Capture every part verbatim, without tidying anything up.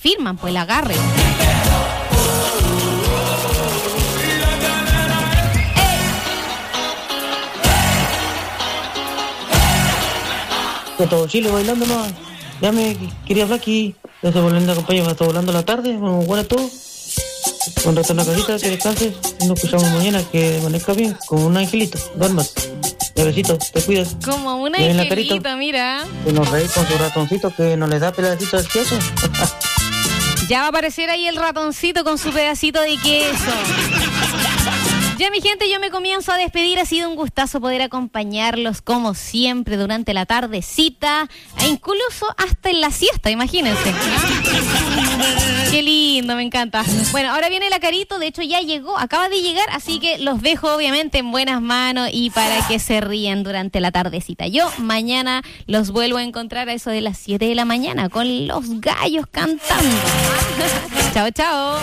firman, pues el agarre. Todo Chile bailando más. Ya me quería hablar aquí. Desde volviendo a acompañar, me está volando la tarde. Bueno, buena todo. Con retorno a casita, que descanses. Nos escuchamos mañana, que amanezca bien. Como un angelito. Duermas. Ya besito, te cuidas. Como un angelito, mira. Que nos reí con su ratoncito que nos le da pedacito de queso. Ya va a aparecer ahí el ratoncito con su pedacito de queso. Ya, mi gente, yo me comienzo a despedir. Ha sido un gustazo poder acompañarlos como siempre durante la tardecita e incluso hasta en la siesta, imagínense. Qué lindo, me encanta. Bueno, ahora viene la Carito, de hecho ya llegó, acaba de llegar, así que los dejo obviamente en buenas manos y para que se ríen durante la tardecita. Yo mañana los vuelvo a encontrar a eso de las siete de la mañana con los gallos cantando. Chao, chao.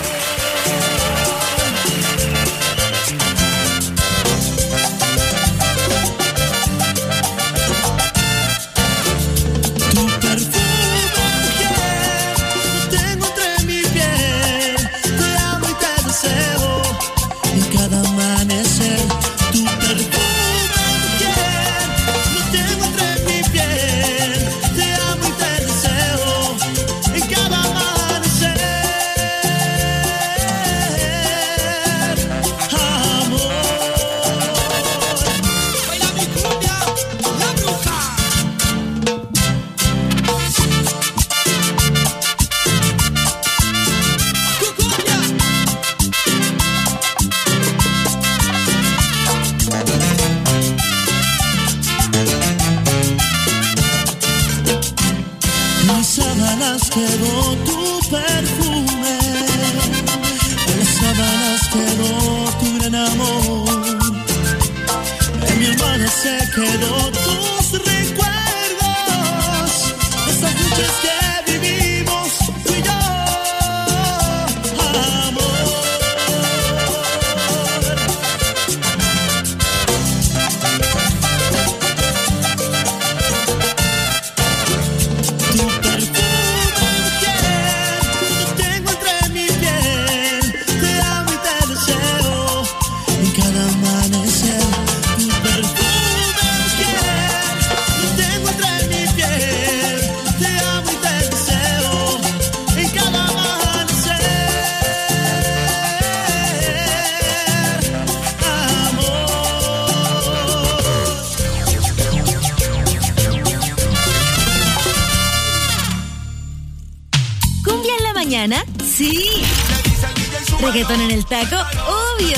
Quedó tu perfume, en las sábanas quedó tu gran amor, en mi almohada se quedó tus recuerdos, esas noches que vivimos tú y yo, amor. Sí. Reggaetón en el taco, obvio.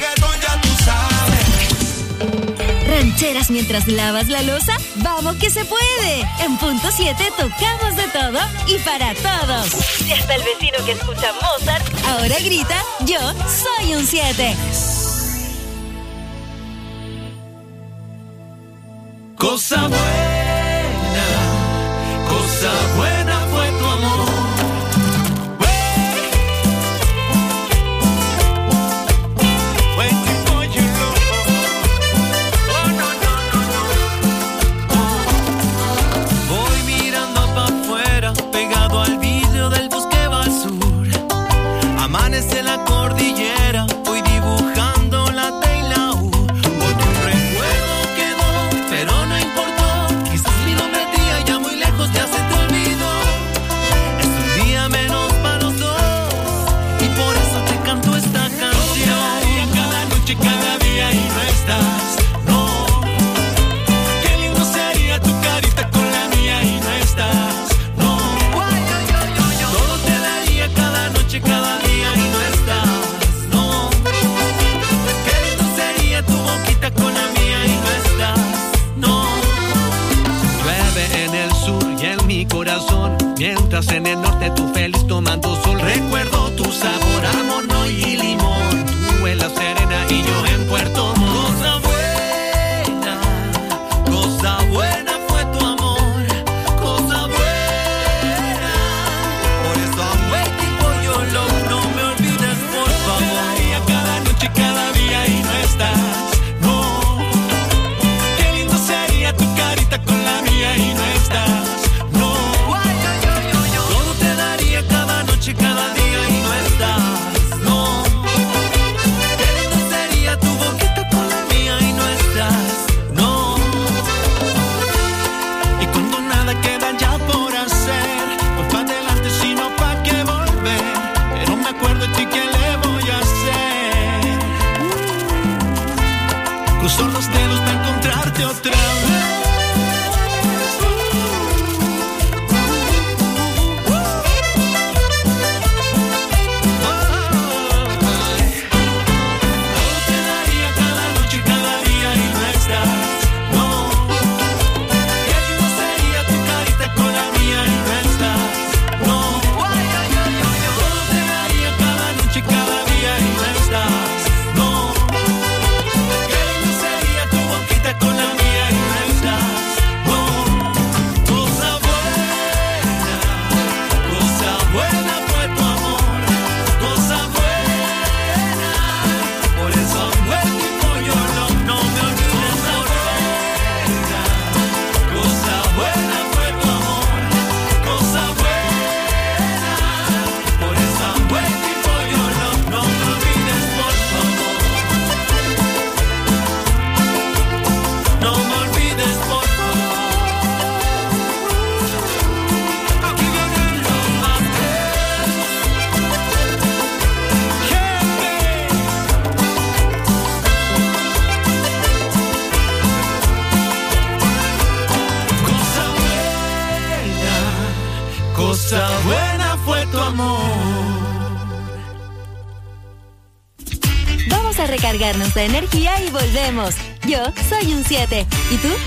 Rancheras mientras lavas la loza, vamos que se puede. En punto siete tocamos de todo y para todos. Y hasta el vecino que escucha Mozart ahora grita, yo soy un siete. Cosa buena, cosa buena fue tu amor. Desde la cordillera voy dibujando la T y la U. Porque un recuerdo quedó, pero no importó. amor. Vamos a recargarnos de energía y volvemos. Yo soy un siete. ¿Y tú?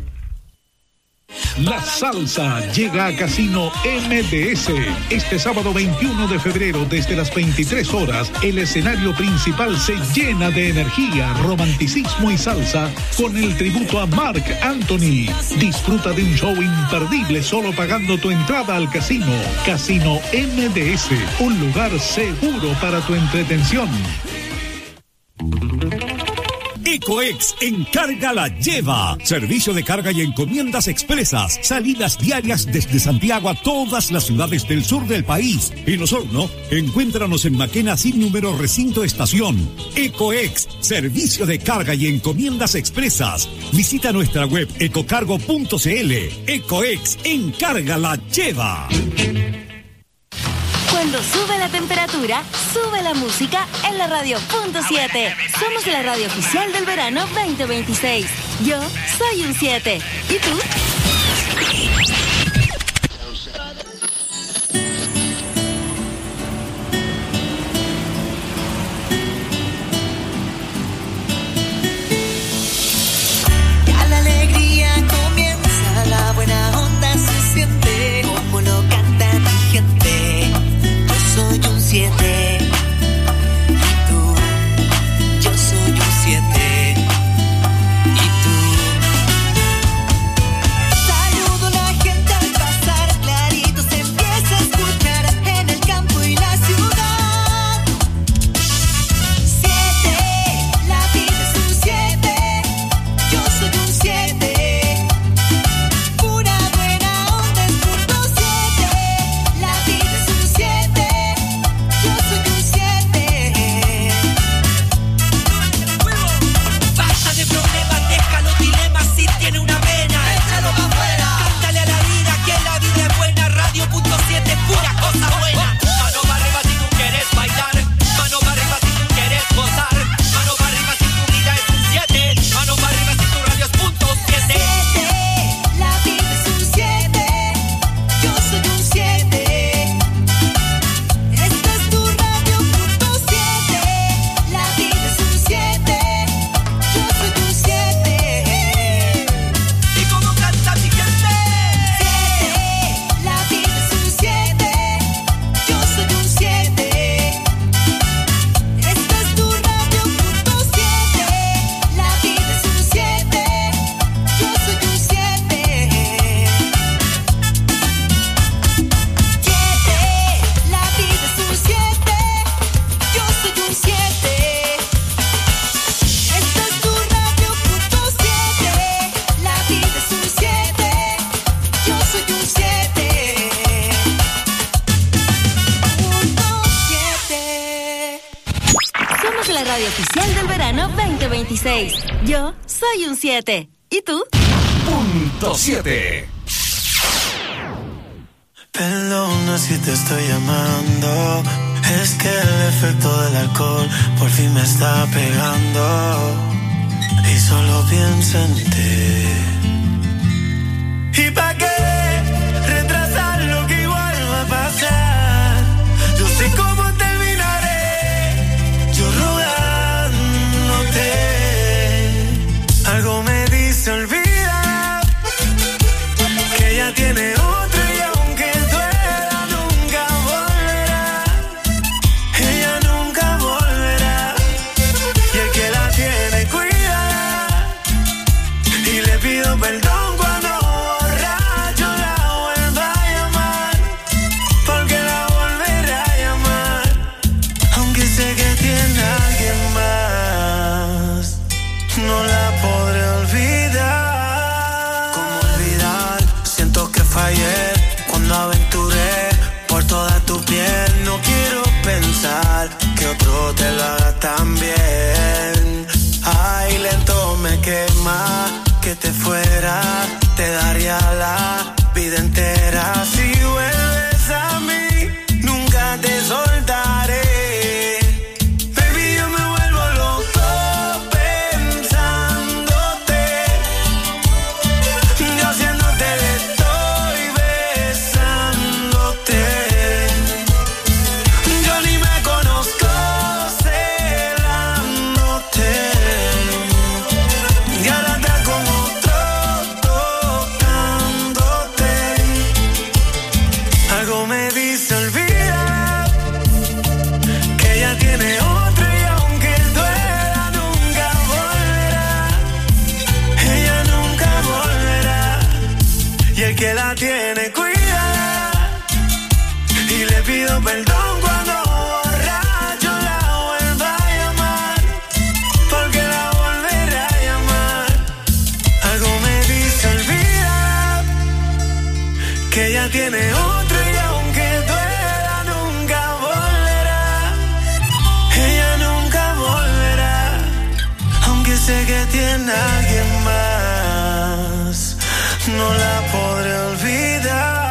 La salsa llega a Casino M D S. Este sábado veintiuno de febrero, desde las veintitrés horas, el escenario principal se llena de energía, romanticismo y salsa con el tributo a Marc Anthony. Disfruta de un show imperdible solo pagando tu entrada al casino. Casino M D S, un lugar seguro para tu entretención. Ecoex Encarga la Lleva. Servicio de carga y encomiendas expresas. Salidas diarias desde Santiago a todas las ciudades del sur del país. En Osorno, encuéntranos en Maquena sin número recinto estación. Ecoex, servicio de carga y encomiendas expresas. Visita nuestra web ecocargo punto cl. Ecoex Encarga la Lleva. Cuando sube la temperatura, sube la música en la radio punto siete. Somos la radio oficial del verano veinte veintiséis. Yo soy un siete. ¿Y tú? Ya la alegría comienza, la buena onda se siente, como lo canta mi gente. Soy un siete, y tú, yo soy un siete, y tú. Saludo a la gente al pasar, clarito se empieza a escuchar en el campo y la ciudad. Siete, la vida es un siete, yo soy un siete. Pura buena onda es punto siete, la vida es un siete. Basta de problemas, deja los dilemas, si tiene una vena, échalo pa' afuera. Cántale a la vida que la vida es buena. Radio punto siete, pura cosa buena. Mano para arriba si tú quieres bailar, mano para arriba si tú quieres gozar, mano para arriba si tu vida es un siete, mano para arriba si tu radio es punto siete. La vida es un siete, yo soy un siete. Esta es tu radio punto siete, la vida es un siete, yo soy un siete. ¿Y cómo canta mi gente? Siete, la vida es un siete, yo soy un siete. Esta es tu radio punto siete, la vida es un siete, yo soy un siete. Siete, la vida es un siete, yo soy un siete. Esta es tu radio punto siete, la vida es un siete, yo soy un siete. Punto siete. Somos la radio oficial del verano veinte veintiséis. Yo soy un siete. ¿Y tú? Punto siete. Perdona si te estoy llamando, es que el efecto del alcohol por fin me está pegando y solo pienso en ti. ¿Y pa' qué retrasar lo que igual va a pasar? Yo sé cómo terminaré, yo rogándote. Algo me dice olvida que ya tiene otro y aunque duela nunca volverá. Ella nunca volverá y el que la tiene cuida. Y le pido perdón cuando borracho la vuelva a llamar, porque la volverá a llamar, aunque sé que tiene a alguien más. No la podré olvidar. ¿Cómo olvidar? Siento que fallé cuando aventuré por toda tu piel. No quiero pensar que otro te lo haga tan bien. Ay, lento me quema que te fuera. Te daría la vida entera. Si vuelves a mí, nunca te soltaré. Baby, yo me vuelvo loco pensándote. Yo haciéndote le estoy besándote. tiene, cuídala. Y le pido perdón cuando borracho la vuelva a llamar, porque la volverá a llamar. Algo me dice olvida que ella tiene otro y aunque duela nunca volverá. Ella nunca volverá, aunque sé que tiene a alguien más, no la podré olvidar.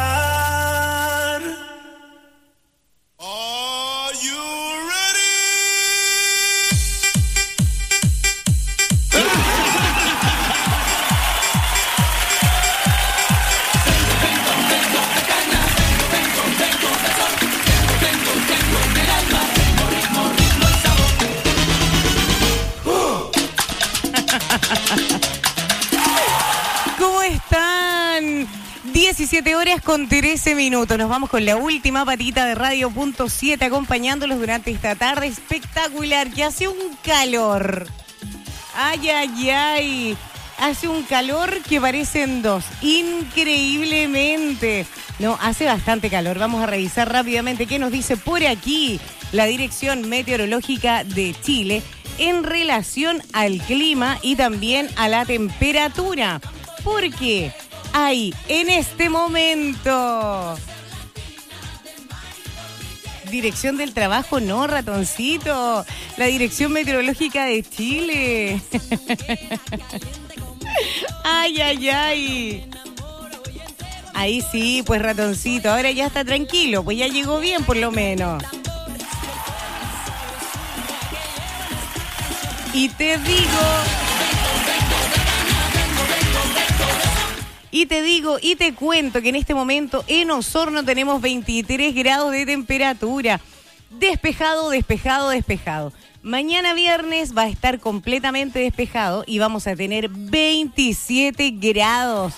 ¿Cómo están? diecisiete horas con trece minutos. Nos vamos con la última patita de Radio Punto siete, acompañándolos durante esta tarde espectacular, que hace un calor. Ay, ay, ay. Hace un calor que parecen dos. Increíblemente. No, hace bastante calor. Vamos a revisar rápidamente qué nos dice por aquí la Dirección Meteorológica de Chile en relación al clima y también a la temperatura. Porque hay en este momento... Dirección del Trabajo, no, ratoncito. La Dirección Meteorológica de Chile. Ay, ay, ay. Ahí sí, pues ratoncito. Ahora ya está tranquilo, pues ya llegó bien por lo menos. Y te digo... Y te digo y te cuento que en este momento en Osorno tenemos veintitrés grados de temperatura. Despejado, despejado, despejado. Mañana viernes va a estar completamente despejado y vamos a tener veintisiete grados.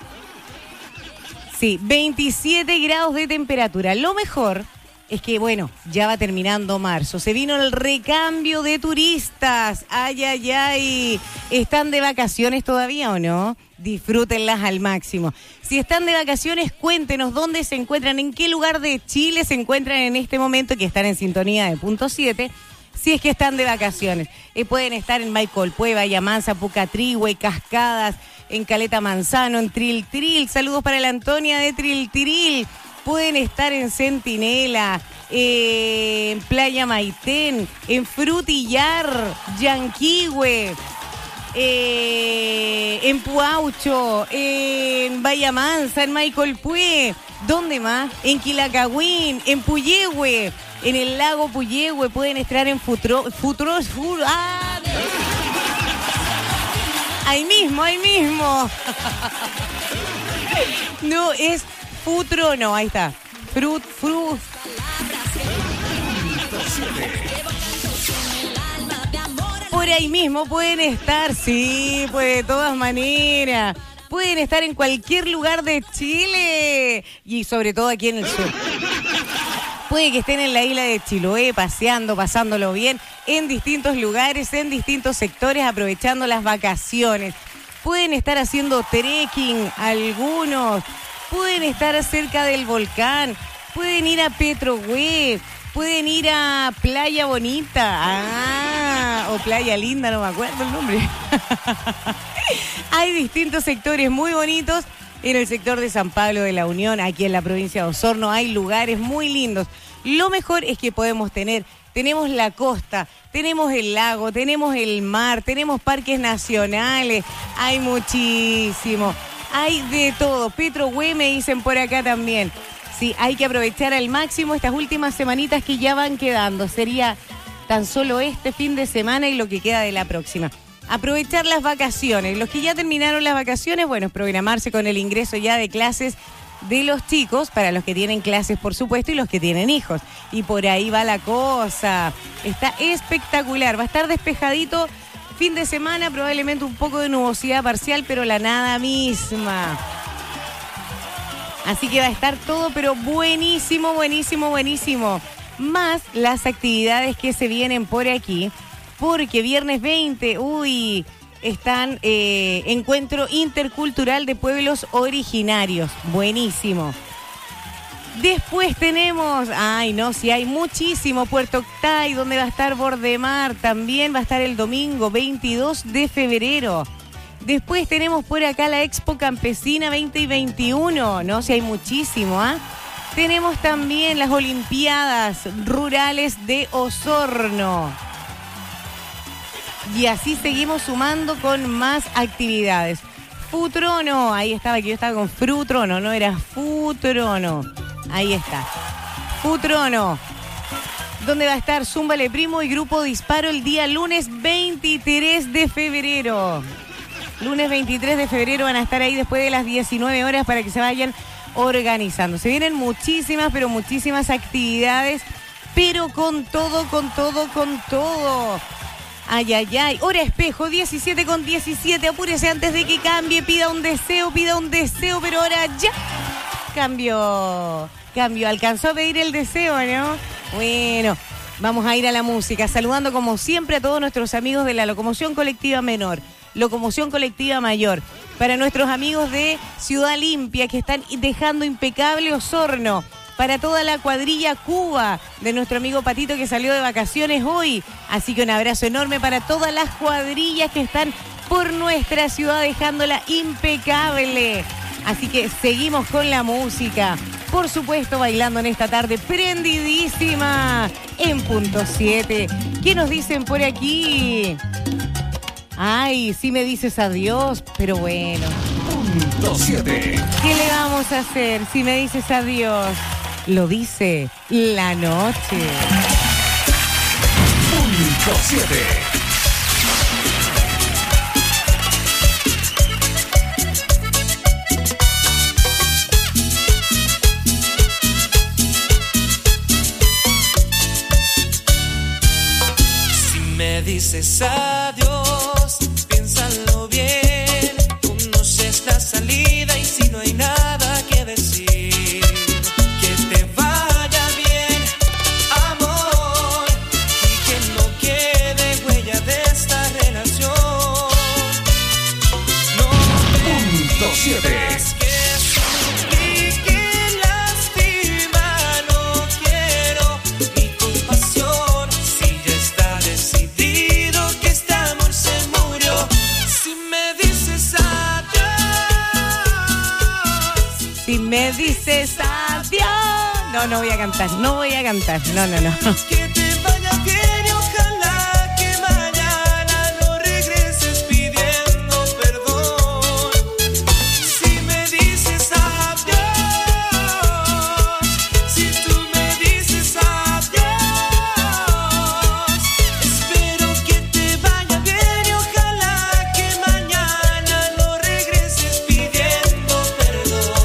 Sí, veintisiete grados de temperatura. Lo mejor es que, bueno, ya va terminando marzo. Se vino el recambio de turistas. Ay, ay, ay. ¿Están de vacaciones todavía o no? Disfrútenlas al máximo. Si están de vacaciones, cuéntenos dónde se encuentran, en qué lugar de Chile se encuentran en este momento, que están en sintonía de Punto siete, si es que están de vacaciones. Eh, pueden estar en Maicolpue, Vallamansa, Pucatrihue, Cascadas, en Caleta Manzano, en Tril Tril. Saludos para la Antonia de Tril Tril. Pueden estar en Centinela, eh, en Playa Maitén, en Frutillar, Yanquihue, eh, en Puaucho, en Vallamansa, en Maicolpue. ¿Dónde más? En Quilacagüín, en Puyehue, en el lago Puyehue. Pueden estar en Futuro... Futuro, Futuro ¡ah! Ahí mismo, ahí mismo. No, es Futuro, no, ahí está. Frut, frut. Por ahí mismo pueden estar, sí, pues de todas maneras. Pueden estar en cualquier lugar de Chile y sobre todo aquí en el sur. Puede que estén en la isla de Chiloé, paseando, pasándolo bien, en distintos lugares, en distintos sectores, aprovechando las vacaciones. Pueden estar haciendo trekking algunos, pueden estar cerca del volcán, pueden ir a Petrohue, pueden ir a Playa Bonita, ah, o Playa Linda, no me acuerdo el nombre. Hay distintos sectores muy bonitos. En el sector de San Pablo de la Unión, aquí en la provincia de Osorno, hay lugares muy lindos. Lo mejor es que podemos tener, tenemos la costa, tenemos el lago, tenemos el mar, tenemos parques nacionales, hay muchísimo, hay de todo. Petrohue me dicen por acá también. Sí, hay que aprovechar al máximo estas últimas semanitas que ya van quedando. Sería tan solo este fin de semana y lo que queda de la próxima. Aprovechar las vacaciones. Los que ya terminaron las vacaciones, bueno, programarse con el ingreso ya de clases de los chicos, para los que tienen clases, por supuesto, y los que tienen hijos. Y por ahí va la cosa. Está espectacular. Va a estar despejadito fin de semana, probablemente un poco de nubosidad parcial, pero la nada misma. Así que va a estar todo, pero buenísimo, buenísimo, buenísimo. Más las actividades que se vienen por aquí. Porque viernes veinte, uy, están eh, Encuentro Intercultural de Pueblos Originarios. Buenísimo. Después tenemos, ay no, si hay muchísimo, Puerto Octay, donde va a estar Bordemar, también va a estar el domingo veintidós de febrero. Después tenemos por acá la Expo Campesina veinte y veintiuno, no, si hay muchísimo, ¿ah? ¿eh? Tenemos también las Olimpiadas Rurales de Osorno. Y así seguimos sumando con más actividades. Futrono, ahí estaba, que yo estaba con Frutrono, no era Futrono. Ahí está. Futrono, donde va a estar Zúmbale Primo y Grupo Disparo el día lunes veintitrés de febrero. Lunes veintitrés de febrero van a estar ahí después de las diecinueve horas para que se vayan organizando. Se vienen muchísimas, pero muchísimas actividades, pero con todo, con todo, con todo. Ay, ay, ay. Hora espejo, diecisiete con diecisiete. Apúrese antes de que cambie. Pida un deseo, pida un deseo, pero ahora ya. Cambio, cambio. Alcanzó a pedir el deseo, ¿no? Bueno, vamos a ir a la música, saludando como siempre a todos nuestros amigos de la Locomoción Colectiva Menor, Locomoción Colectiva Mayor, para nuestros amigos de Ciudad Limpia que están dejando impecable Osorno, para toda la cuadrilla Cuba de nuestro amigo Patito que salió de vacaciones hoy. Así que un abrazo enorme para todas las cuadrillas que están por nuestra ciudad dejándola impecable. Así que seguimos con la música. Por supuesto, bailando en esta tarde prendidísima en punto siete. ¿Qué nos dicen por aquí? Ay, sí me dices adiós, pero bueno. Punto siete. ¿Qué le vamos a hacer si me dices adiós? Lo dice la noche. Punto siete. Me dices adiós, piénsalo bien, conoces la salida y si no hay nada que decir, que te vaya bien, amor, y que no quede huella de esta relación. No me Punto siete. Me dices adiós. No, no voy a cantar, no voy a cantar. No, no, no. Que te vaya bien y ojalá que mañana no regreses pidiendo perdón. Si me dices adiós, si tú me dices adiós, espero que te vaya bien y ojalá que mañana no regreses pidiendo perdón.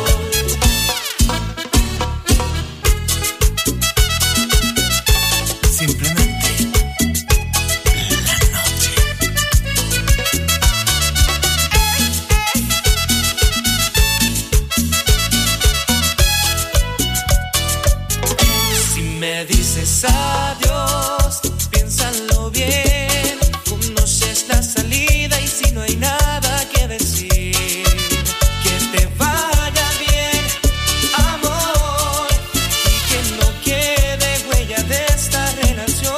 Me dices adiós, piénsalo bien, conoces la salida y si no hay nada que decir, que te vaya bien, amor, y que no quede huella de esta relación.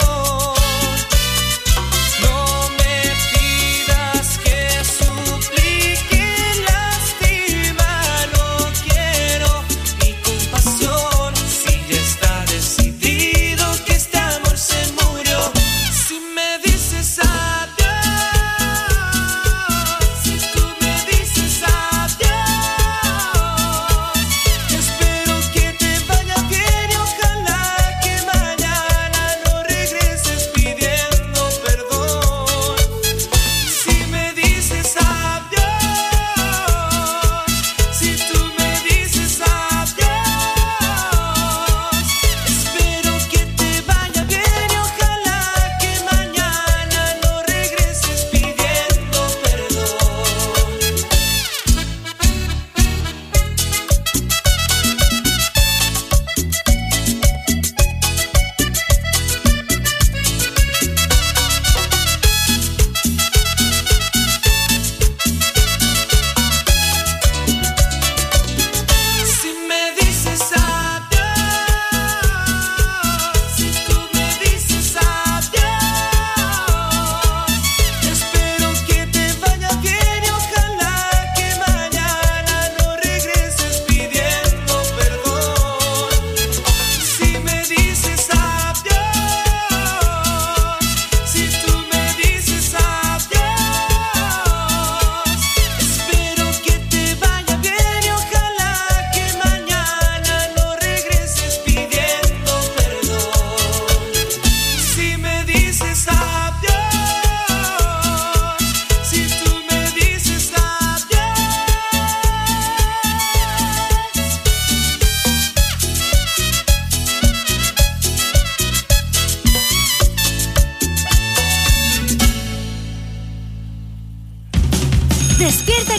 No me pidas que suplique, lástima, no quiero ni compasión, si ya está decidido que este amor se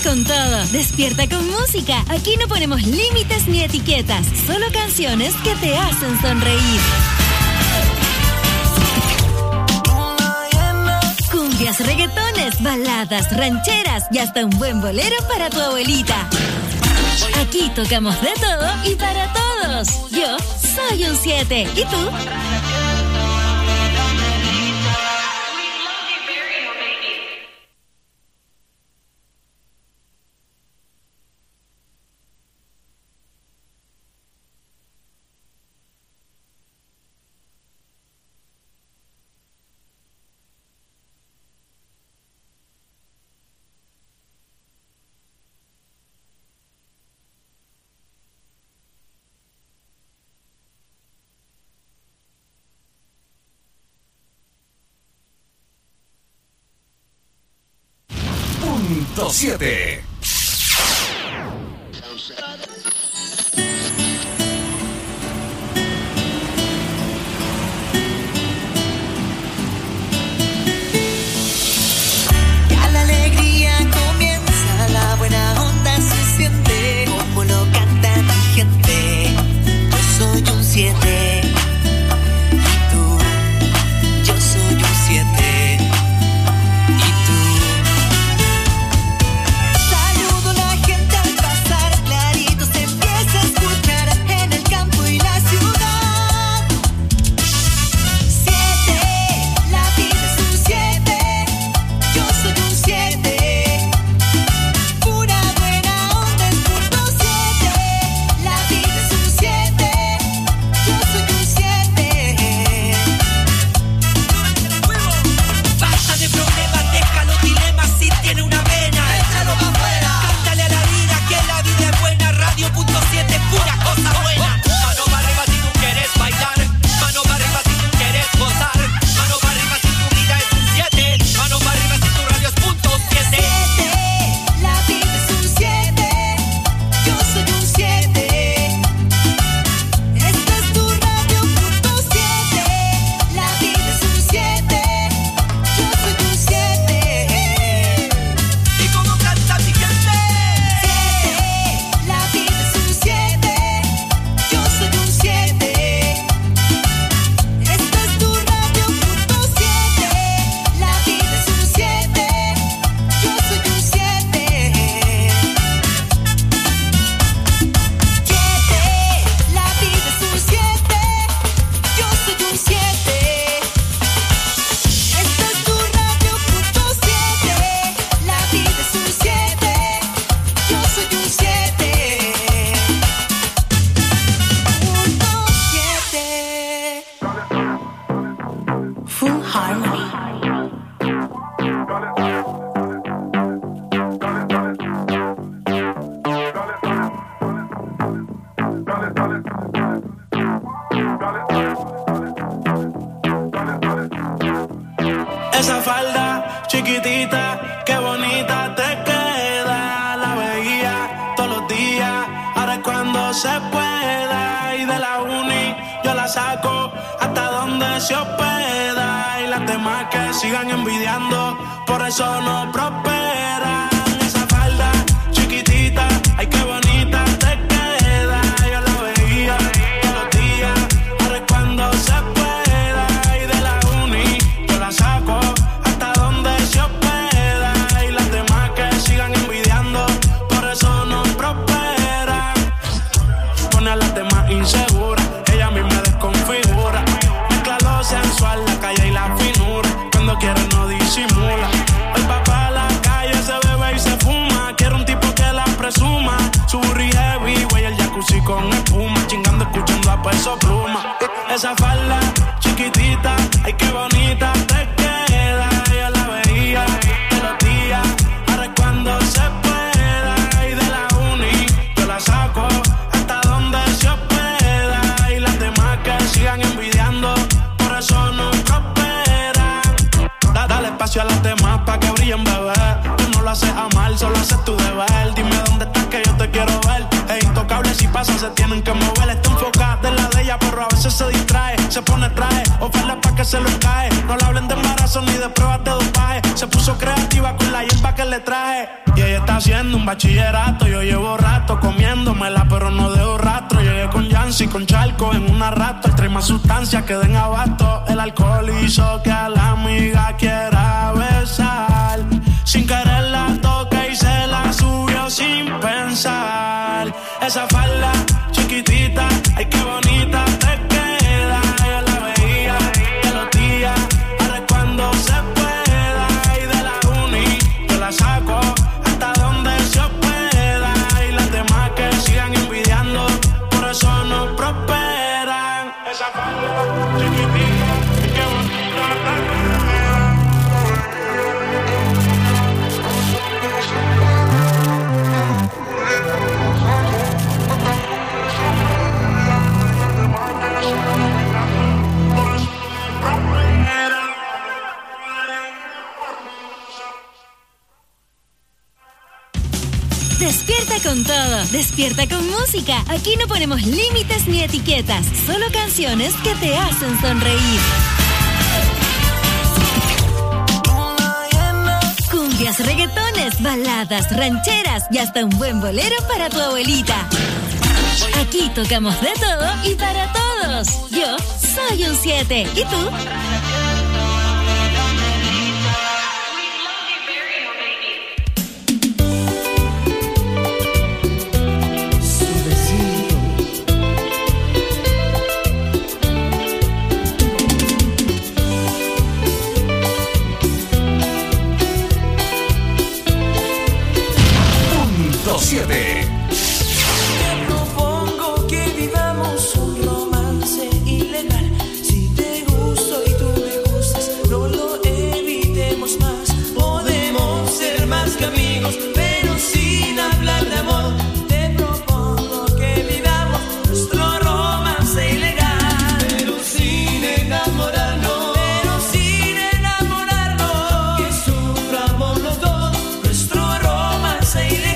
con todo. Despierta con música. Aquí no ponemos límites ni etiquetas. Solo canciones que te hacen sonreír. Cumbias, reggaetones, baladas, rancheras y hasta un buen bolero para tu abuelita. Aquí tocamos de todo y para todos. Yo soy un siete. ¿Y tú? siete. Ya la alegría comienza, la buena onda se siente, como lo canta mi gente. Yo soy un siete. Y tú, yo soy un siete. Esa falda chiquitita, qué bonita te queda. La veía todos los días, ahora es cuando se pueda. Y de la uni yo la saco hasta donde se hospeda. Y las demás que sigan envidiando, por eso no prosperan. Esa falda chiquitita, ay qué bonita te queda. Yo la veía todos los días, ahora es cuando se pueda. Y de la uni yo la saco hasta donde se hospeda. Y las demás que sigan envidiando, por eso no prosperan. Pone a las demás inseguras, ella a mí me desconfigura. Mezcla lo sensual, la calle y la finura. Cuando quiere no disimula. El papá a la calle se bebe y se fuma. Quiero un tipo que la presuma. Su burri heavy, güey, el jacuzzi con espuma. Chingando, escuchando a Peso Pluma. Esa falda chiquitita, ay qué bonita te queda. Yo la veía todos los días, ahora es cuando se pueda. Y de la uni yo la saco hasta donde se hospeda. Y las demás que sigan envidiando, por eso no prosperan. Da, dale espacio a las demás pa' que brillen, bebé. Tú no lo haces a mal, solo haces tu deber. Dime dónde estás que yo te quiero ver. Es intocable, si pasa se tienen que mover. Está enfocada en la de ella, pero a veces se distrae. Se pone traje, oferta pa' que se lo cae. No le hablen de embarazo ni de pruebas de dopaje. se puso creativa con la hierba que le traje. Y ella está haciendo un bachillerato. Yo llevo rato comiéndomela, pero no dejo rastro. Llegué con Yancy, con Charco en una rato. Trae más sustancias que den abasto. El alcohol hizo que a la amiga quiera besar. Sin querer la toca y se la subió sin pensar. Esa falda chiquitita, ay qué bonita te queda. Ella la veía de los días, ahora es cuando se pueda. Y de la uni yo la saco hasta donde se pueda. Y las demás que sigan envidiando, por eso no prosperan. Esa falda chiquitita, ay qué bonita te queda. Despierta con todo, despierta con música. Aquí no ponemos límites ni etiquetas, solo canciones que te hacen sonreír. Cumbias, reggaetones, baladas, rancheras y hasta un buen bolero para tu abuelita. Aquí tocamos de todo y para todos. Yo soy un siete. ¿Y tú? siete. Te propongo que vivamos un romance ilegal. Si te gusto y tú me gustas, no lo evitemos más. Podemos ser más que amigos, pero sin hablar de amor. Te propongo que vivamos nuestro romance ilegal, pero sin enamorarnos, pero sin enamorarnos. Que suframos los dos nuestro romance ilegal.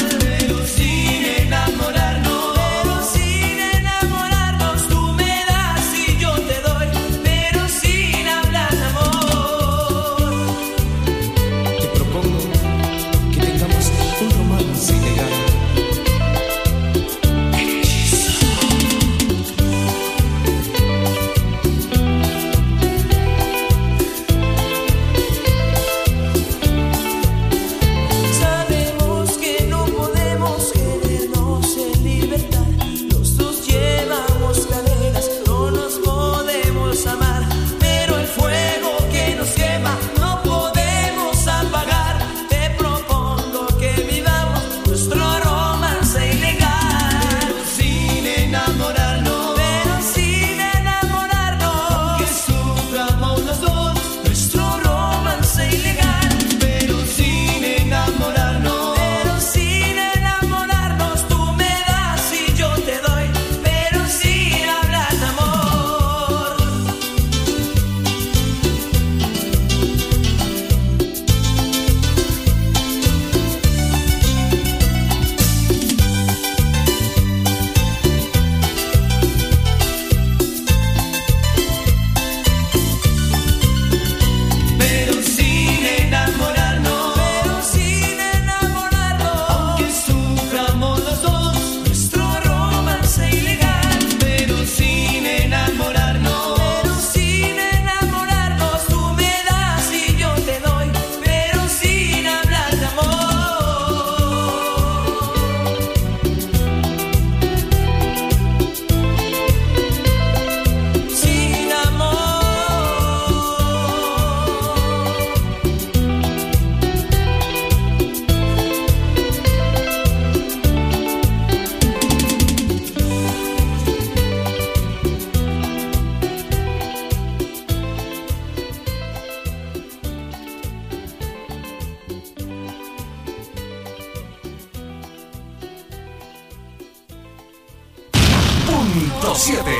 siete.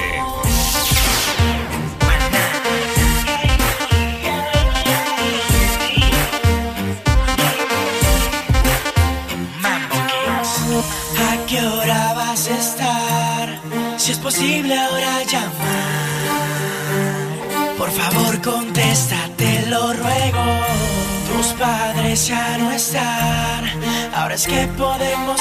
¿A qué hora vas a estar? Si es posible ahora llamar. Por favor contesta, te lo ruego. Tú padres ya no están, ahora es que podemos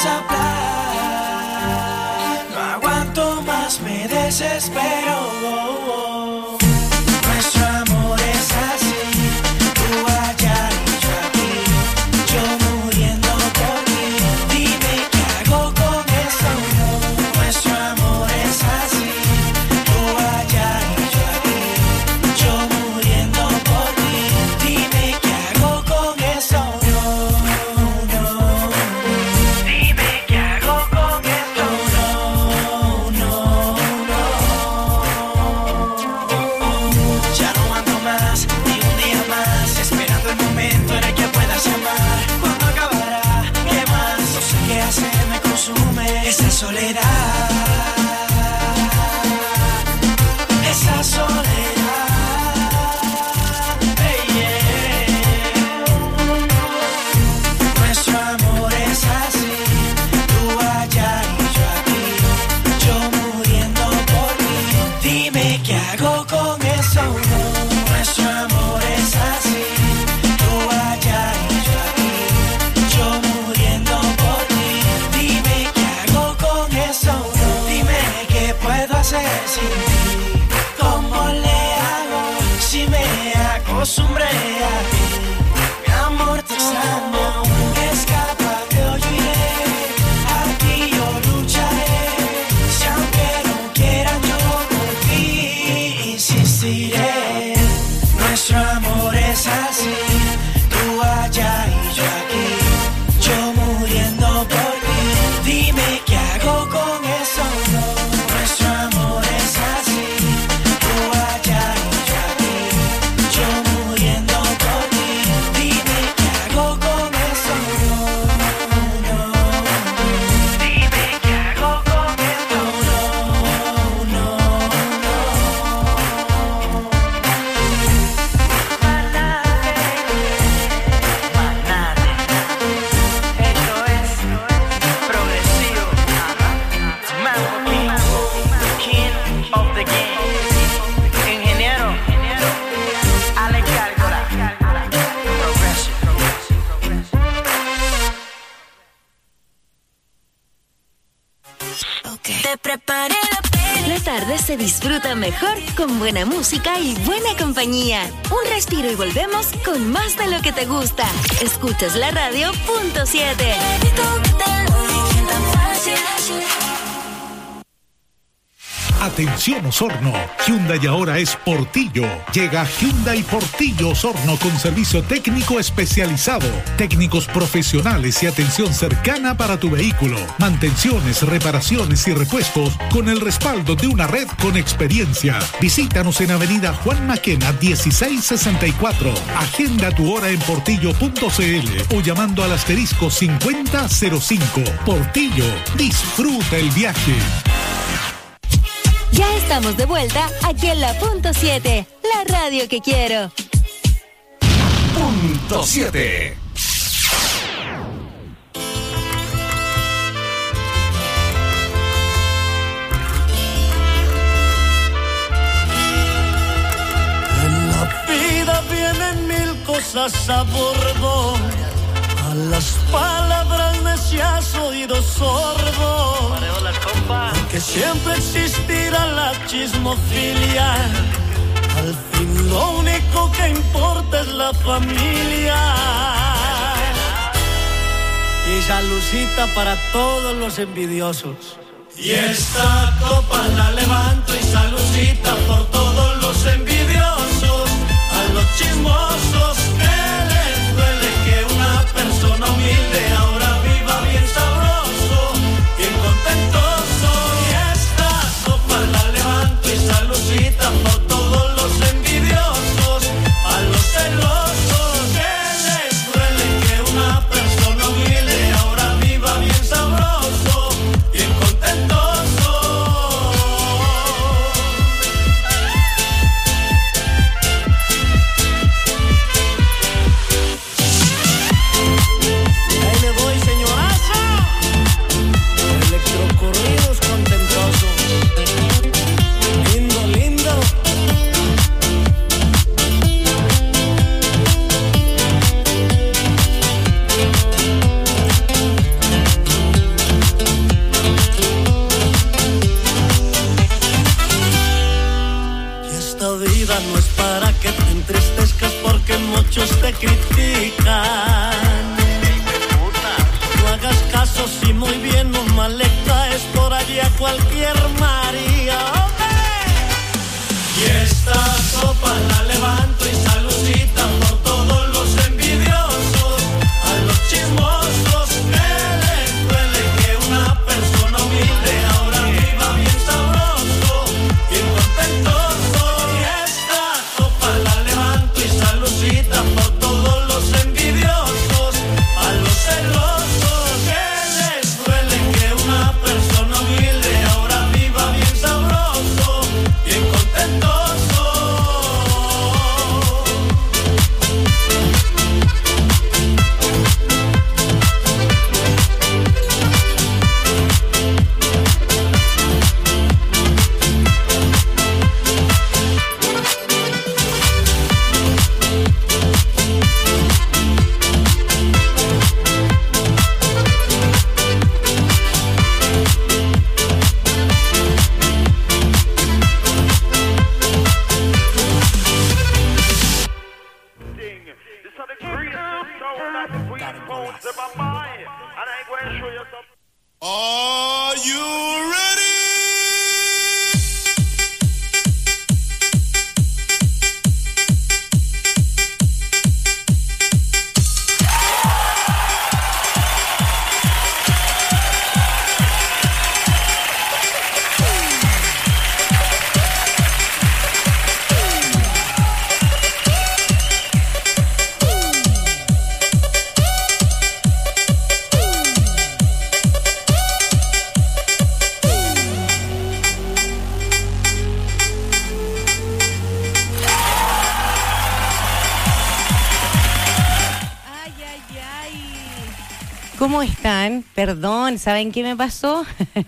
hablar. No aguanto más, me desespero. Nuestro amor es así, tú allá y yo aquí, yo muriendo por ti. Dime qué hago con eso. Nuestro amor es así, tú allá y yo aquí, yo muriendo por ti. Dime qué hago con eso. No, no, dime qué hago con esto. No, no, no. Ya no ando más, ni un día más, esperando el momento en el que puedas llamar. ¿Cuándo acabará? ¿Qué más? No sé qué hacer, me consume esa soledad. Esa soledad. Hey, yeah. Nuestro amor es así, tú allá y yo aquí, yo muriendo por ti. Dime qué hago con eso. Nuestro amor es así, tú allá y yo aquí, yo muriendo por ti. Dime qué hago con eso. Dime qué puedo hacer sin ti. ¿Cómo le hago si me acostumbré a ti? Mi amor te extraño, escápate o yo iré. Aquí yo lucharé, si aunque no quieran yo por ti insistiré. Nuestro amor es así, tú allá y yo aquí, yo muriendo por ti. Dime qué hago con eso. Nuestro amor es así, tú allá y yo aquí, yo muriendo por ti. Dime qué hago con eso. No, no. Dime qué hago con esto. No, no, Esto es progresivo. Mambo King, King of the Game. Ingeniero Alex Gárgola. Progressive. Te preparé la peli. La tarde se disfruta mejor con buena música y buena compañía. Un respiro y volvemos con más de lo que te gusta. Escuchas la radio punto siete. Atención Osorno, Hyundai ahora es Portillo. Llega Hyundai Portillo Osorno con servicio técnico especializado, técnicos profesionales y atención cercana para tu vehículo, mantenciones, reparaciones y repuestos con el respaldo de una red con experiencia. Visítanos en Avenida Juan Maquena dieciséis sesenta y cuatro. Agenda tu hora en portillo punto c l o llamando al asterisco cincuenta cero cinco. Portillo, disfruta el viaje. Ya estamos de vuelta aquí en la punto siete, la radio que quiero. Punto siete. En la vida vienen mil cosas a bordo, a las palabras necias oído sordo, que siempre existirá la chismofilia. Al fin lo único que importa es la familia. Y saludcita para todos los envidiosos. Y esta copa la levanto y saludcita por todos los envidiosos, a los chismosos que les duele que una persona humilde ahora viva bien sabroso, bien contentoso. Y esta copa la levanto y saludcita por todos los envidiosos, a los celosos que les duele que una persona humilde ahora viva bien sabroso, bien contentoso. esta vida no es para que te entristezcas porque muchos te critican. No hagas caso si muy bien o mal le caes por allí a cualquier María. Y esta sopa la levanto y saludita por todos los envidiosos, a los chismosos que les duele que una persona humilde ahora viva bien sabroso, bien contentoso. Y esta sopa la levanto y saludita por todos los envidiosos, a los celosos que les duele que una persona humilde ahora viva bien sabroso, bien contentoso. Are you ready? ¿Cómo están? Perdón, ¿saben qué me pasó?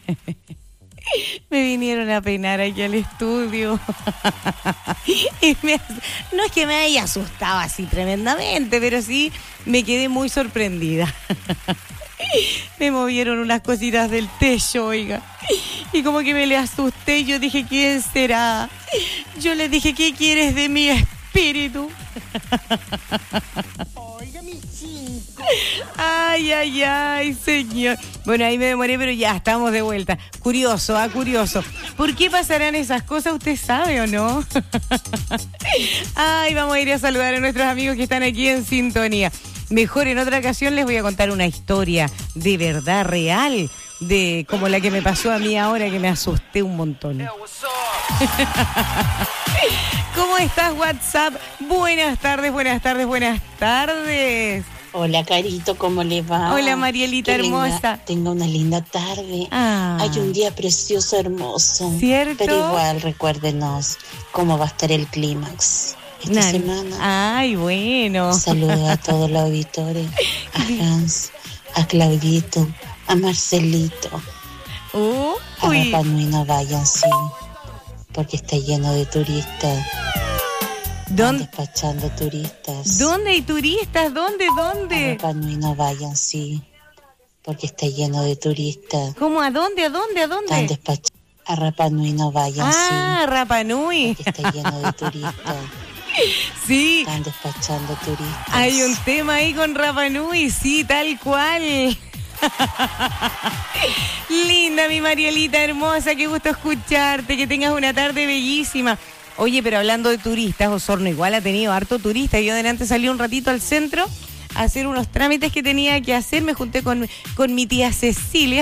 Me vinieron a peinar aquí al estudio. Y me, no es que me haya asustado así tremendamente, pero sí me quedé muy sorprendida. Me movieron unas cositas del techo, oiga. Y como que me le asusté y yo dije, ¿quién será? Yo le dije, ¿qué quieres de mi espíritu? Oiga, mi chico. Ay, ay, ay, señor. Bueno, ahí me demoré, pero ya estamos de vuelta. Curioso, ah, curioso. ¿Por qué pasarán esas cosas? ¿Usted sabe o no? Ay, vamos a ir a saludar a nuestros amigos que están aquí en sintonía. Mejor en otra ocasión les voy a contar una historia de verdad real, de como la que me pasó a mí ahora, que me asusté un montón. ¿Cómo estás, WhatsApp? Buenas tardes, buenas tardes, buenas tardes. Hola, Carito, ¿cómo le va? Hola, Marielita Qué linda, hermosa. tenga una linda tarde. Ah. Hay un día precioso, hermoso. ¿Cierto? Pero igual, recuérdenos cómo va a estar el clímax esta Nan. semana. Ay, bueno. Saludos a todos los auditores, a Hans, a Claudito, a Marcelito. Uh, a uy. Rapa Nui no vayan, sí, porque está lleno de turistas. Están despachando turistas. ¿Dónde hay turistas? ¿Dónde? A ¿Dónde? Rapa Nui no vayan, sí, porque está lleno de turistas. ¿Cómo? ¿A dónde? ¿A dónde? ¿A Están dónde? despachando. A Rapa Nui no vayan, Ah, sí, Rapa Nui. porque está lleno de turistas. Sí, Están despachando turistas. hay un tema ahí con Rapa Nui, sí, tal cual. Linda, mi Marielita hermosa, qué gusto escucharte, que tengas una tarde bellísima. Oye, pero hablando de turistas, Osorno igual ha tenido harto turista. Yo adelante salí un ratito al centro a hacer unos trámites que tenía que hacer. Me junté con, con mi tía Cecilia.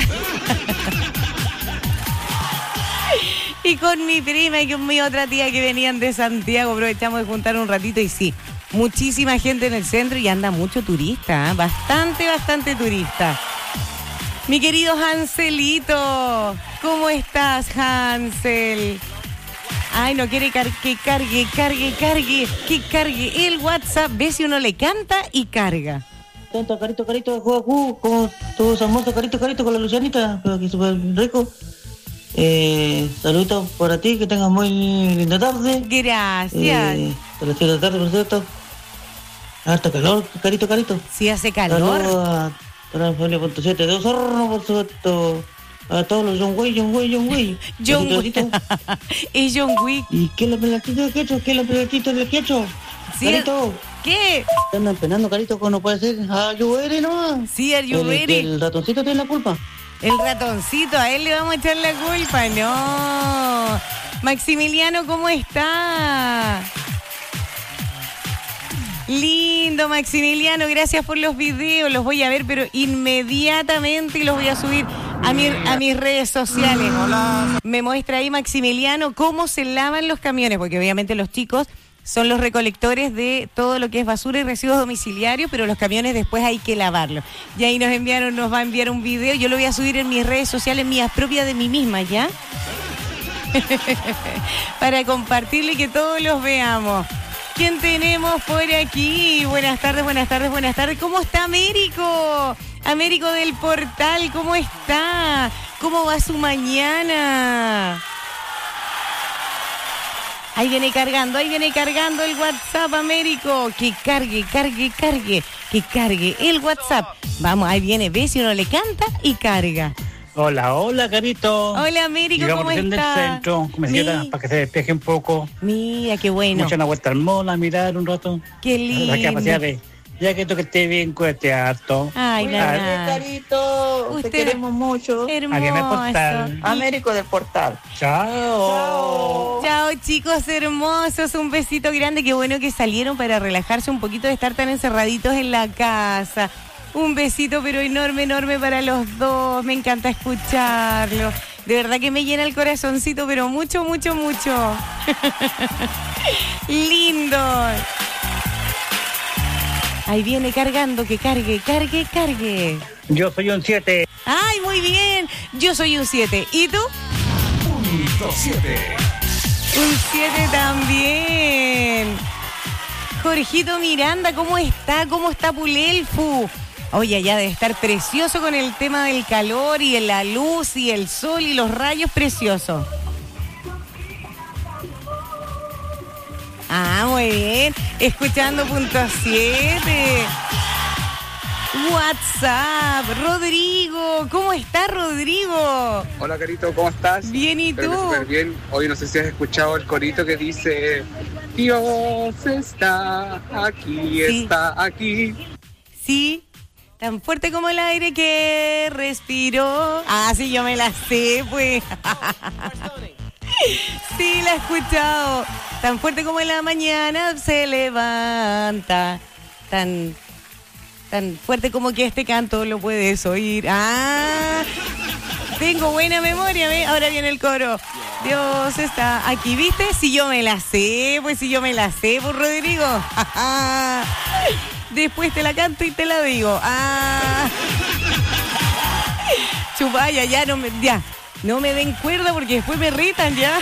Y con mi prima y con mi otra tía que venían de Santiago. Aprovechamos de juntar un ratito y sí, muchísima gente en el centro y anda mucho turista, ¿eh? Bastante, bastante turista. Mi querido Hanselito, ¿cómo estás, Hansel? Ay, no quiere car- que cargue, cargue, cargue, que cargue el WhatsApp. Ve si uno le canta y carga. Tanto, Carito, Carito, Juacu, como tu famoso Carito, Carito con la Lucianita, pero que súper rico. Eh, saluditos para ti, que tengas muy linda tarde. Gracias. Eh, a las siete de la tarde, por cierto. Harta calor, Carito, Carito. Sí, hace calor. Saludos a toda la familia punto siete de Osorno, por supuesto. a todos los John Way, John Way, John Way. John Wick. Es John Wick. ¿Y qué es la pelatita del quecho? ¿Qué es la pelatita del quecho? Sí, Carito. ¿Qué? ¿Te andan penando, Carito? ¿Cómo no puede ser? ¿A Lluvere nomás? Sí, a El, Lluvere. el ratoncito tiene la culpa. El ratoncito, a él le vamos a echar la culpa. No. Maximiliano, ¿cómo está? Lindo, Maximiliano, gracias por los videos. Los voy a ver, pero inmediatamente y los voy a subir a, mi, a mis redes sociales. Me muestra ahí, Maximiliano, cómo se lavan los camiones, porque obviamente los chicos son los recolectores de todo lo que es basura y residuos domiciliarios, pero los camiones después hay que lavarlos. Y ahí nos enviaron, nos va a enviar un video. Yo lo voy a subir en mis redes sociales, mías propias de mí misma, ¿ya? Para compartirle y que todos los veamos. ¿Quién tenemos por aquí? Buenas tardes, buenas tardes, buenas tardes. ¿Cómo está Américo? Américo del Portal, ¿cómo está? ¿Cómo va su mañana? Ahí viene cargando, ahí viene cargando el WhatsApp, Américo. Que cargue, cargue, cargue, que cargue el WhatsApp. Vamos, ahí viene, ve si uno le canta y carga. Hola, hola, Carito. Hola, Américo, Llegamos ¿cómo recién del está? centro, como decía, Mi- para que se despeje un poco. Mira, qué bueno. Mucha una vuelta al mall, a mirar un rato. Qué Para que a pasear, lindo. eh. Ya que tú que estés bien, cuídate harto. Ay, nada. Carito, Usted- te queremos mucho. Hermoso. Aquí en el portal. Américo del Portal. Chao. Chao, chicos hermosos, un besito grande. Qué bueno que salieron para relajarse un poquito de estar tan encerraditos en la casa. Un besito, pero enorme, enorme para los dos. Me encanta escucharlo. De verdad que me llena el corazoncito, pero mucho, mucho, mucho. Lindo. Ahí viene cargando, que cargue, cargue, cargue. Yo soy un siete. Ay, muy bien. Yo soy un siete. ¿Y tú? Punto siete. Un siete también. Jorgito Miranda, ¿cómo está? ¿Cómo está Pulelfu? Oye, ya debe estar precioso con el tema del calor y la luz y el sol y los rayos, precioso. Ah, muy bien. Escuchando punto siete. WhatsApp. Rodrigo, ¿cómo está Rodrigo? Hola, Carito, ¿cómo estás? Bien, ¿y Espero que tú? súper bien. Hoy no sé si has escuchado el corito que dice Dios está aquí, Sí. está aquí. Sí, tan fuerte como el aire que respiró. Ah, sí, yo me la sé, pues. Sí, la he escuchado. Tan fuerte como en la mañana se levanta. Tan, tan fuerte como que este canto lo puedes oír. Ah, tengo buena memoria, ¿ve? Ahora viene el coro. Dios está aquí, ¿viste? Si yo me la sé, pues si yo me la sé, pues Rodrigo. Después te la canto y te la digo. Ah. Chupaya, ya no me, ya. No me den cuerda porque después me retan ya.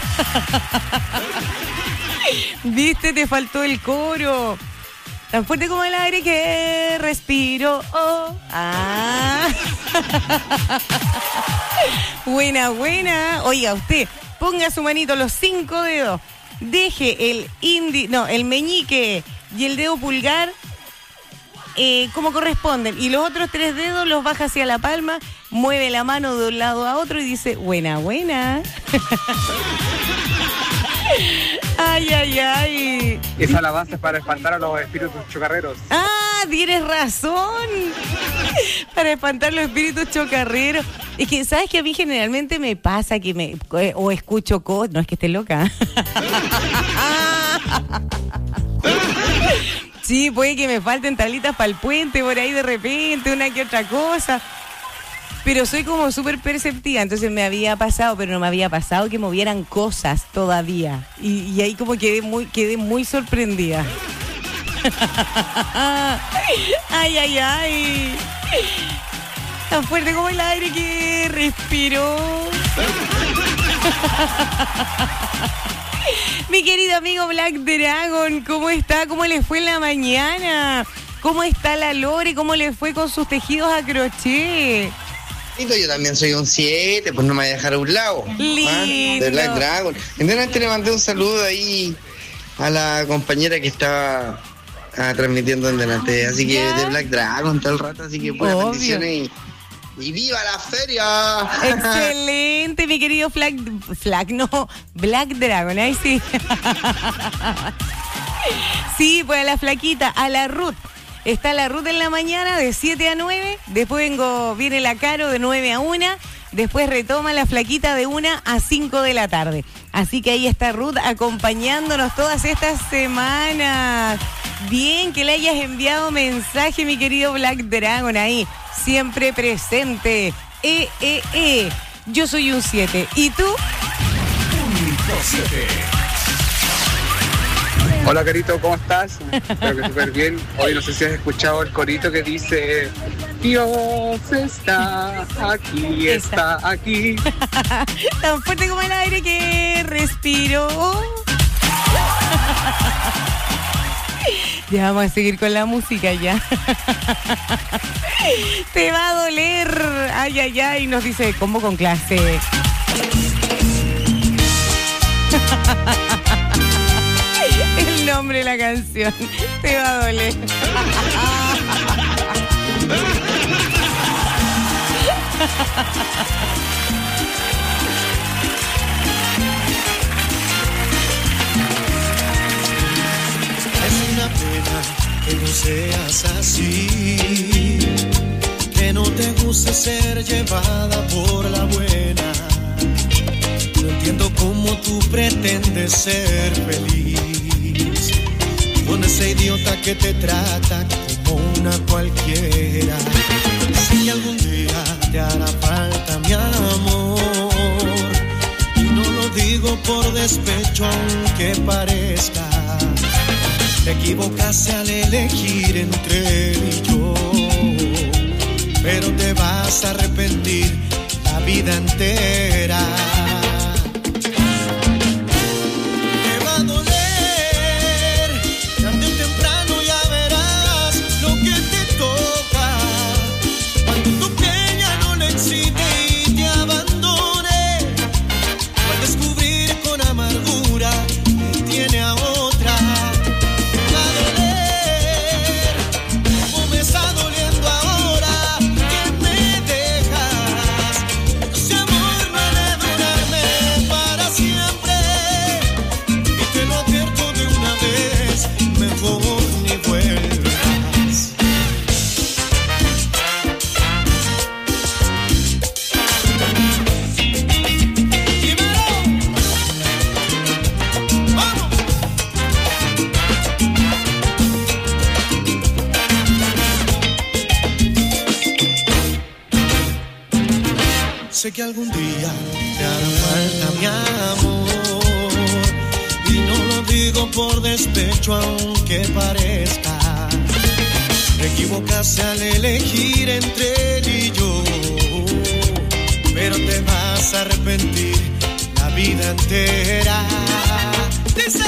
¿Viste? Te faltó el coro. Tan fuerte como el aire que respiro. Oh. Ah. Buena, buena. Oiga, usted, ponga su manito, los cinco dedos. Deje el indi, no, el meñique y el dedo pulgar eh, como corresponden. Y los otros tres dedos los baja hacia la palma, mueve la mano de un lado a otro y dice, buena, buena. Ay, ay, ay. Esa alabanza es para espantar a los espíritus chocarreros. Ah, tienes razón. Para espantar los espíritus chocarreros. Es que, ¿sabes que a mí generalmente me pasa que me... eh, o escucho cosas... No es que esté loca. Sí, puede que me falten tablitas para el puente por ahí de repente, una que otra cosa. Pero soy como súper perceptiva, entonces me había pasado, pero no me había pasado que movieran cosas todavía. Y, y ahí como quedé muy, quedé muy sorprendida. Ay, ay, ay. Tan fuerte como el aire que respiró. Mi querido amigo Black Dragon, ¿cómo está? ¿Cómo le fue en la mañana? ¿Cómo está la Lore? ¿Cómo le fue con sus tejidos a crochet? Yo también soy un siete, pues no me voy a dejar a un lado. Lindo. De Black Dragon. Entonces le mandé un saludo ahí a la compañera que estaba ah, transmitiendo en delante. Así que Ya. de Black Dragon todo el rato, así que buenas Obvio. bendiciones y ¡Y viva la feria! Excelente, mi querido Flag, Flag, no, Black Dragon, ahí sí. Sí, pues a la flaquita, a la Ruth. Está la Ruth en la mañana de siete a nueve, después vengo, viene la Caro de nueve a una, después retoma la flaquita de una a cinco de la tarde. Así que ahí está Ruth acompañándonos todas estas semanas. Bien que le hayas enviado mensaje, mi querido Black Dragon, ahí, siempre presente. Eh, eh, eh. Yo soy un siete. ¿Y tú? Punto siete. Hola, Carito, ¿cómo estás? Espero que súper bien. Hoy no sé si has escuchado el corito que dice: Dios está aquí, está aquí. Tan fuerte como el aire que respiro. Ya vamos a seguir con la música ya. Te va a doler. Ay, ay, ay. Nos dice Combo con clase. El nombre de la canción. Te va a doler. Es una pena que no seas así, que no te guste ser llevada por la buena. No entiendo cómo tú pretendes ser feliz con ese idiota que te trata como una cualquiera. Si algún día te hará falta mi amor, y no lo digo por despecho aunque parezca, te equivocaste al elegir entre él y yo, pero te vas a arrepentir la vida entera. Te va a doler, tarde o temprano ya verás lo que te toca. Cuando tu piel ya no le excite y te abandone, al descubrir con amargura que tiene a otra. Sé que algún día te hará falta mi amor, y no lo digo por despecho aunque parezca. Te equivocaste al elegir entre él y yo, pero te vas a arrepentir la vida entera. Dice: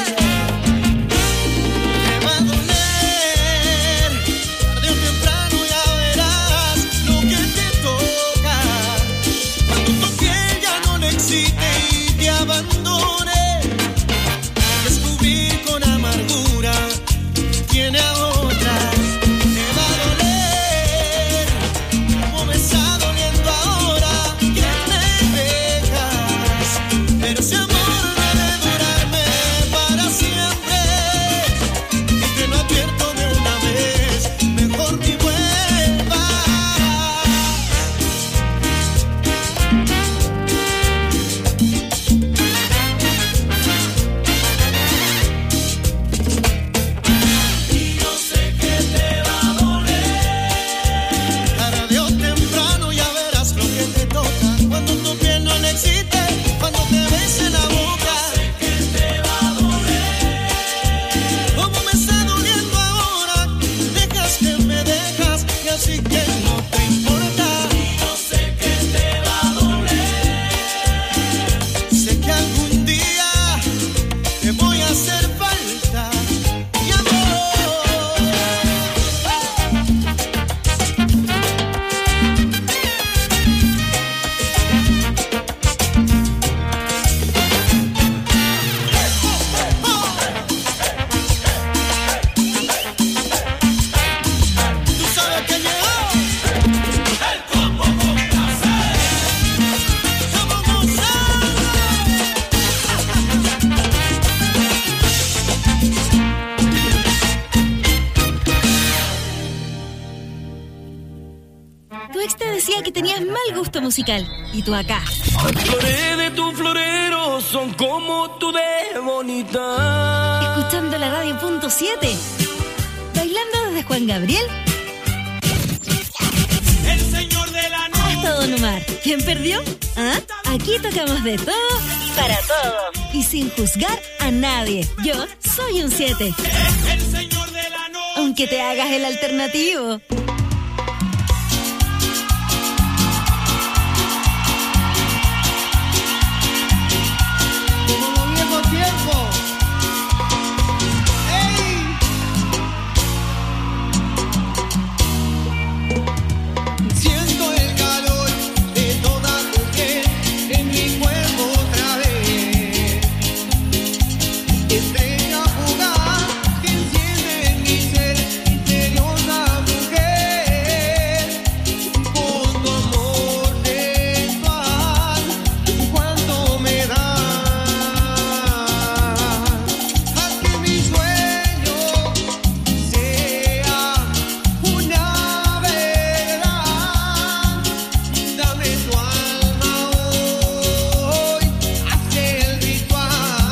te va a doler, tarde o temprano ya verás lo que te toca. Cuando tu piel ya no le excite y te abandone, descubrir con amargura que tiene a otra. Te va a doler, como me está doliendo ahora que me dejas, pero ese amor no debe durarme para siempre. decía que tenías mal gusto musical. Y tú acá. Las flores de tu florero son como tú de bonita. Escuchando la radio punto siete. Bailando desde Juan Gabriel El señor de la noche. hasta Don Omar. ¿Quién perdió? ¿Ah? Aquí tocamos de todo para todo. Y sin juzgar a nadie. Yo soy un siete. El señor de la noche. Aunque te hagas el alternativo. Como los viejos tiempos. Siento el calor de toda tu piel en mi cuerpo otra vez. Estrella fugaz que enciende en mi ser, misteriosa mujer. Con tu amor sensual, cuánto me das. Haz que mi sueño sea una verdad. Dame tu alma hoy, haz el ritual.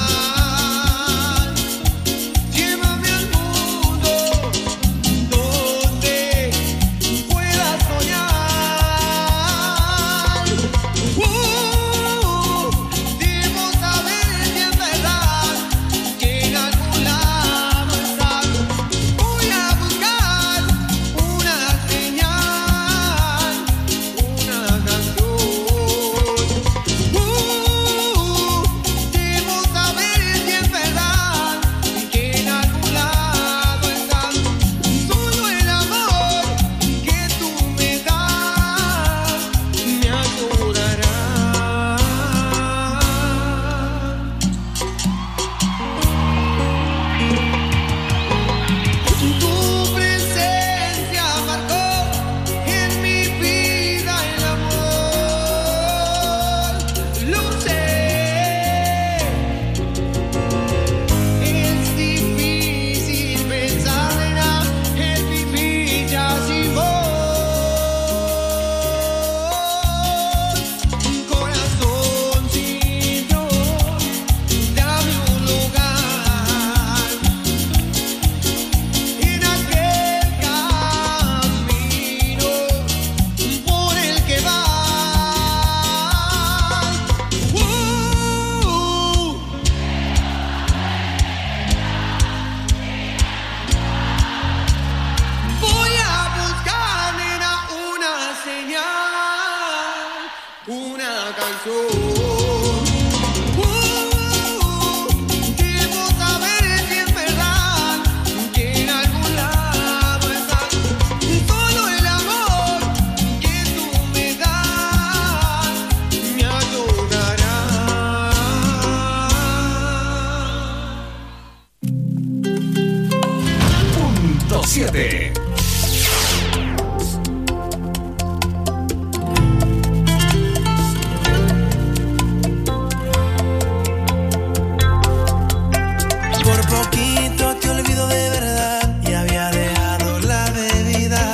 Llévame al mundo donde pueda soñar. Uh, debo saber si es verdad que en algún lado estás. Voy a buscar una señal, una canción. Uh, debo saber si es verdad que en algún lado estás. Solo el amor que tú me das me ayudará. Tu presencia marcó en mi vida el amor. Lo sé. Es difícil pensar en nada, es vivir ya sin vos. Corazoncito, dame un lugar en aquel camino por el que vas. Uh, voy a buscar, nena, una señal, una canción. Uh, debo saber si es verdad que en algún lado estás. Solo el amor que tú me das me ayudará. Punto siete. Por poquito te olvido de verdad y había dejado la bebida.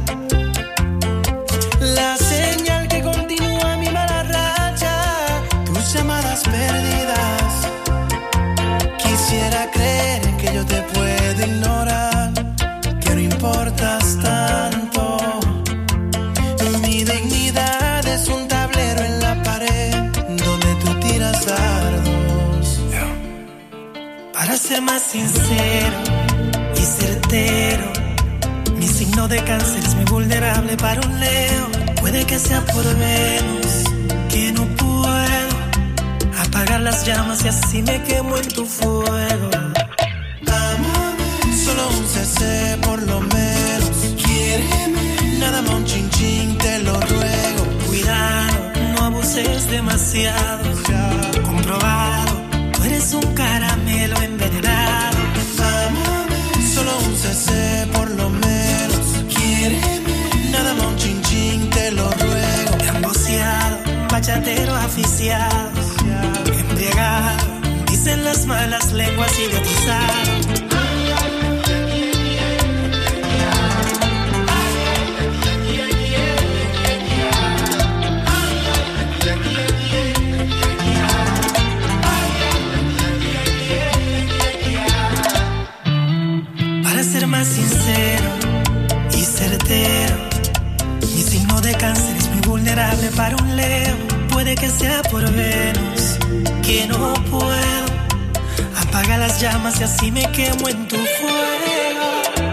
La señal que continúa mi mala racha, tus llamadas perdidas. Quisiera creer que yo te puedo ignorar, que no importas tanto. Mi dignidad es un tablero en la pared donde tú tiras dardos. Para ser más sincero y certero, mi signo de cáncer es muy vulnerable para un Leo. Puede que sea por Venus que no puedo apagar las llamas y así me quemo en tu fuego. Solo un C C por lo menos. Quiéreme, nada más un chin chin, te lo ruego. Cuidado, no abuses demasiado. Comprobado, tú eres un caramelo envenenado. Solo un C C por lo menos. Quiéreme, nada más un chin chin, te lo ruego. Emboceado, bachatero aficiado, embriagado, dicen las malas lenguas, idiotizado. Para ser más sincero y certero, mi signo de cáncer es muy vulnerable para un Leo. Puede que sea por Venus, que no puedo. Apaga las llamas y así me quemo en tu fuego.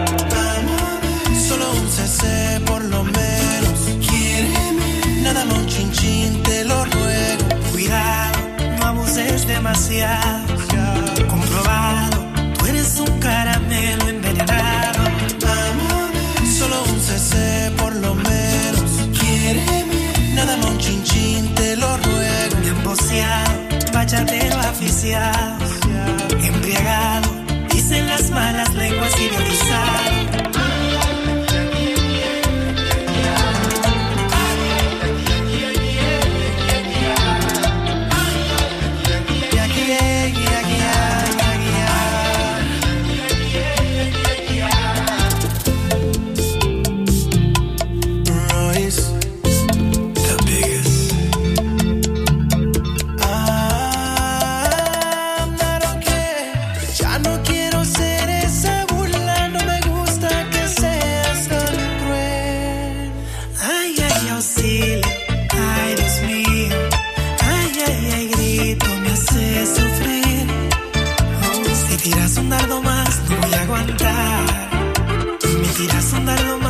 Solo un C C por lo menos. Quiéreme, nada más un chin chin, te lo ruego. Cuidado, no abuses demasiado. Comprobado, tú eres un caramelo envenenado. Solo un C C por lo menos. Quiéreme, nada más un chin chin, te lo ruego. Bien boceado, bachatero aficiado, embriagado, dicen las malas lenguas idealizado. Tiras un dardo más, no voy a aguantar. Me tiras un dardo más.